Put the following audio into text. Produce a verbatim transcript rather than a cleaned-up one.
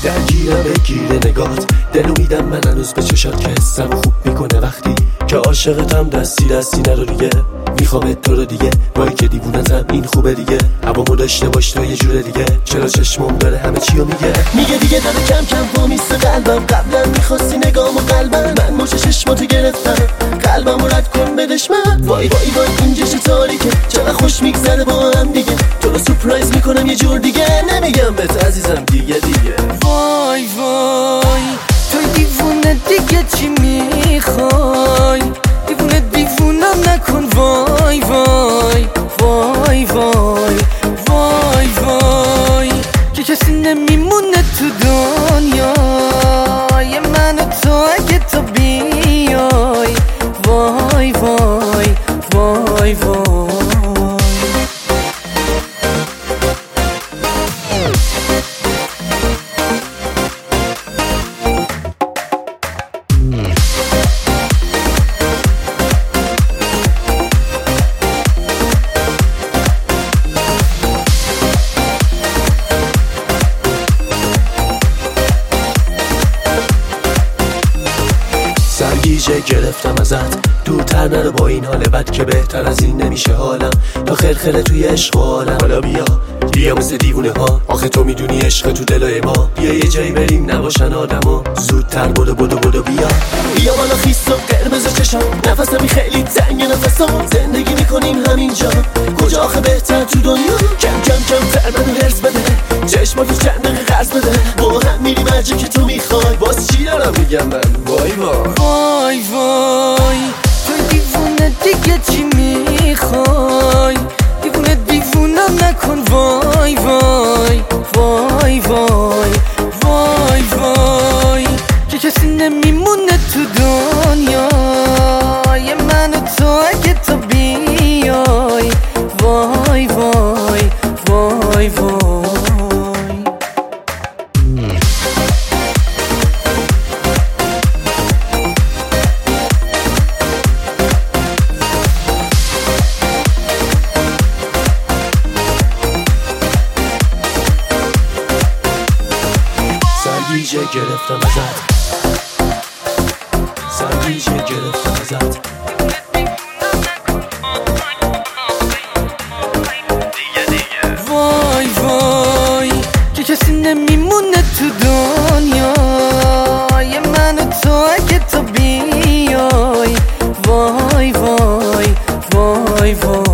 درگیرم بگیره نگات، دلو میدم من هنوز به چشات که حسم خوب میکنه وقتی که عاشقتم دستی دستی نرو دیگه. میخوام تو رو دیگه، وای که دیوونتم این خوبه دیگه. عوامو داشته باش تو یه جوره دیگه، چرا چشمم داره همه چیو میگه. میگه دیگه داره کم کم پا میسته قلبم، قبلا میخواستی نگام و قلبم، من موچه چشماتو گرفتم قلبم رد کن بدش من. وای وای وای این چش تاریکه، چقدر خوش میگذره با هم دیگه. تو رو سورپرایز میکنم یه جور دیگه، نمیگم بهت عزیزم دیگه دیگه. وای وای توی دیوونه دیگه چی میخوای؟ دیوونه دیوونم نکن. وای وای وای وای وای وای که کسی نمیمونه تو دنیای من و تو اگه تو بیای. وای وای وای وای سرگیجه گرفتم ازت، دورتر نرو با این حال بد که بهتر از این نمیشه حالم. تا خرخره توی عشق و عالم، حالا بیا بیا مثل دیوونه ها، آخه تو میدونی عشق تو دلای ما. بیا یه جایی بریم نباشن آدما، زودتر بدو بدو بدو بیا. بیا بالا خیس و قرمز چشم، نفسمی خیلی تنگ نفسم، زندگی میکنیم همینجا کجا آخه بهتر تو دنیا. کم کم کم تر منو هرس بده، چشماتو چند دقیقه قرض بده، با هم میریم هر جا که تو میخوای. باز چی دارم میگم من؟ وای وای وای وای توی دیوونه دیگه چی میخوای؟ دیوونه دیوونم نکن. وای وای وای وای وای وای که کسی نمیمونه تو دنیای من و تو اگه تو بیای. وای وای وای وای سرگیجه گرفتم ازت، سرگیجه گرفتم ازت. وای وای که کسی نمیمونه تو دنیای من و تو اگه تو بیای. وای وای وای وای